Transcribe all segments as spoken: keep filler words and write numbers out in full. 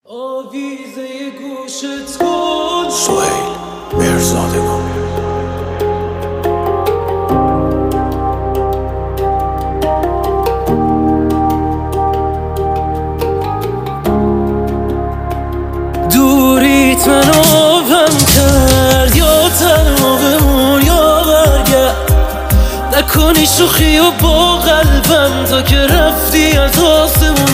آویزه گوشت کن سهیل مرزادگان. دوریت منو غم کرد، یا تنها بمون یا برگرد. نکنی شوخی و با قلبم تا که رفتی از آسمون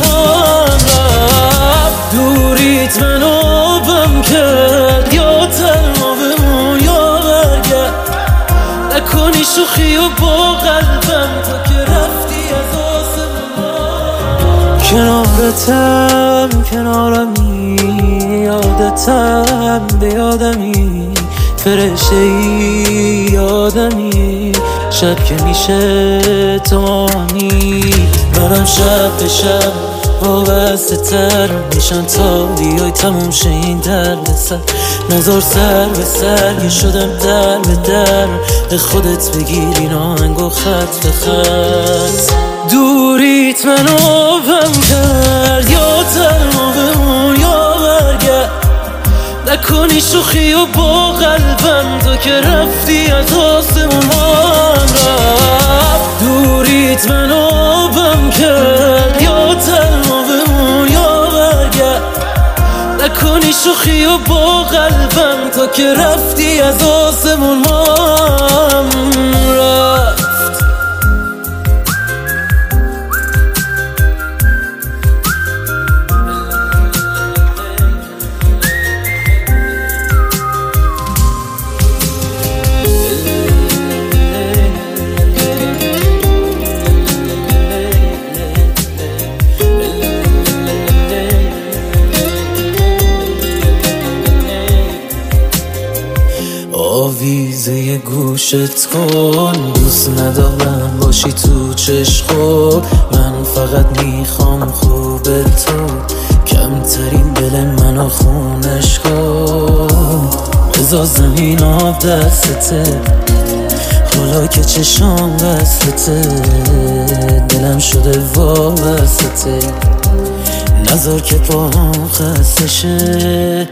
رفت. دوریت منو غم کرد، یا تنها بمون یا برگرد. نکنی شوخی و با قلبم تا که رفتی از آسمون. کنارتم کنارمی، یادتم به یادمی، فرشته ای یادمی. شب که میشه تو آنی، منم شب به شب وابسته تر میشن تا بیای تموم شه این درد سر. نظر سر به سر که شدم در به در، به خودت بگیر این آهنگ و خط به خط. دوریت منو غم کرد، یا تنها بمون یا برگرد. نکنی شوخی و با قلبم تا که رفتی از آسمون رفت. دوریت منو غم کرد، یا تنها بمون یا برگرد. نکنی شوخی و با قلبم تا که رفتی از آسمون رفت. آویزه گوشت کن، دوست ندارم باشی تو چشم. من فقط میخوام خوب تو، کمترین دل منو خونش کن. بذار زمین آب دستته، حالا که چشام بستته، دلم شده وابسته. نذار که پاهم خسته شه.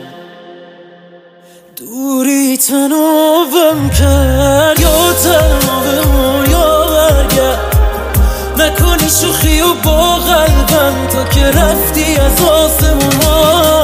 دوریت منو غم کرد، یا تنها بمون یا برگرد. نکنی شوخی و با قلبم تا که رفتی از آسمون